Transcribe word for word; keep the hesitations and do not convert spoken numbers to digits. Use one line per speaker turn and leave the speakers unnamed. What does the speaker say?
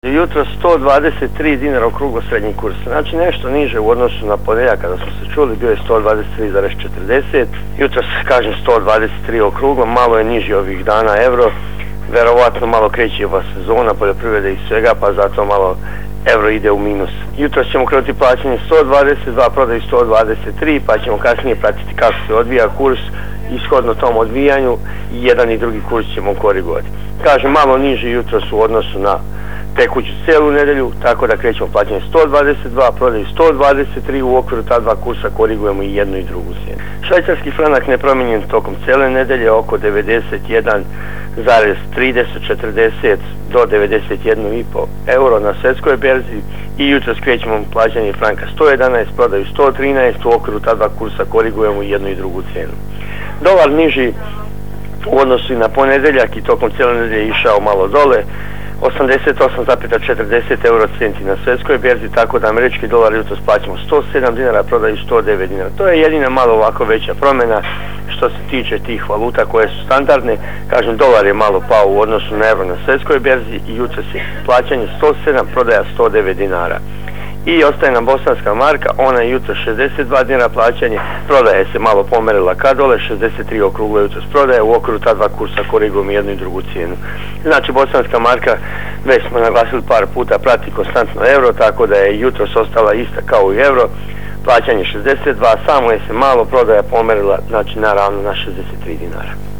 Jutro sto dvadeset tri dinara okruglo srednji kurs, znači nešto niže u odnosu na ponedjeljak kada smo se čuli, bio je sto dvadeset tri zarez četrdeset. Jutro se kažem sto dvadeset tri okruglo, malo je niži ovih dana euro, verovatno malo kreće ova sezona poljoprivrede i svega, pa zato malo euro ide u minus. Jutro ćemo krenuti plaćanje sto dvadeset dva, prodaju sto dvadeset tri, pa ćemo kasnije pratiti kako se odvija kurs, ishodno tom odvijanju i jedan i drugi kurs ćemo korigovati. Kažem, malo niži jutro su u odnosu na tekuću cijelu nedelju, tako da krećemo plaćanje sto dvadeset dva, prodaju sto dvadeset tri, u okviru ta dva kursa korigujemo i jednu i drugu cijenu. Švajcarski franak nepromijenjen tokom cijele nedelje, oko devedeset jedan zarez trideset četrdeset do devedeset jedan i pol euro na svjetskoj berzi i jutro skrećemo plaćanje franka sto jedanaest, prodaju sto trinaest, u okviru ta dva kursa korigujemo i jednu i drugu cijenu. Dolar niži u odnosu i na ponedjeljak i tokom cijele nedelje išao malo dole, osamdeset osam zarez četrdeset euro centi na svjetskoj berzi, tako da američki dolar jutros plaćamo sto sedam dinara, prodaju sto devet dinara. To je jedina malo ovako veća promjena što se tiče tih valuta koje su standardne. Kažem, dolar je malo pao u odnosu na euro na svjetskoj berzi i jutros je plaćanje sto sedam, prodaja sto devet dinara. I ostaje nam bosanska marka, ona je jutro šezdeset dva dinara plaćanje, prodaje se malo pomerila ka dole, šezdeset tri okruglo jutros prodaje, u okviru ta dva kursa korigujemo jednu i drugu cijenu. Znači, bosanska marka, već smo naglasili par puta, prati konstantno euro, tako da je jutros ostala ista kao i euro, plaćanje šezdeset dva, samo je se malo prodaja pomerila, znači naravno na šezdeset tri dinara.